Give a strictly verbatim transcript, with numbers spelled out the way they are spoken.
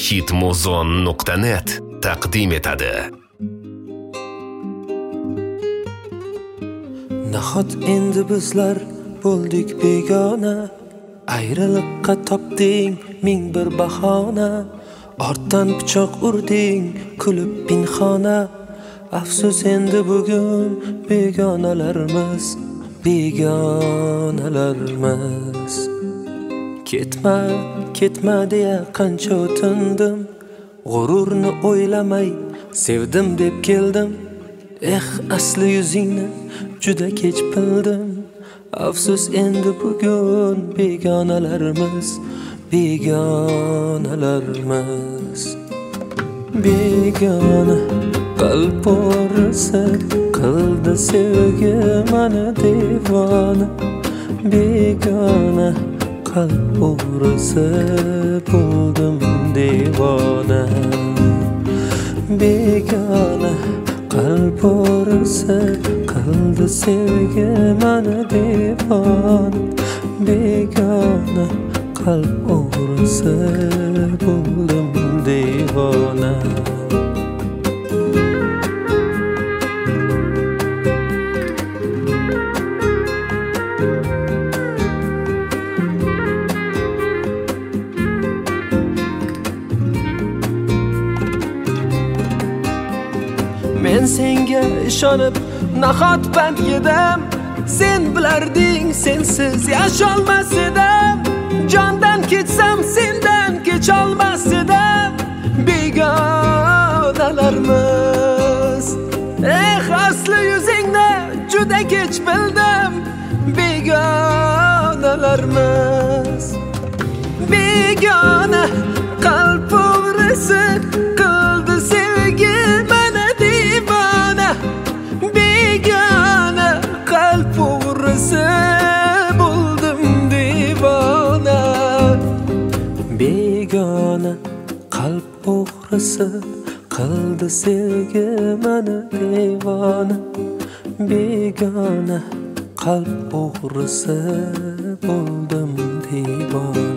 hitmuzon nuqta net taqdim etadi. Nahot endi bizlar bo'ldik begona, ayriliqqa topding ming bir bahona, ortdan pichoq urding kulib pinhona. Afsus endi bugun begonalarimiz, begonalarimiz. Ketma, ketma deya qancha o'tindim, g'ururni o'ylamay sevdim deb keldim. Eh, asli yuzingni juda kech bildim. Afsus endi bugun begonalarimiz, begonalarimiz. Begona qalb o'risi qildi sevgi mani devona. Begona qalb o'risi bo'ldim devona. Begona qalb o'risi qildi sevgi mani devona. Begona qalb o'risi bo'ldim devona. Men senga ishonib nahot pand yedim, sen bilarding sensiz yasholmas edim. Jondan ketsam sendan kecholmas edim. Begonalarimiz, eh, asli yuzingni juda kech bildim. Begonalarimiz. Begona qalb o'g'risi qildi sevgi mani devona. Begona qalb o'g'risi bo'ldim devona. Begona qalb o'g'risi qildi sevgi mani devona. Begona qalb o'g'risi bo'ldim devona.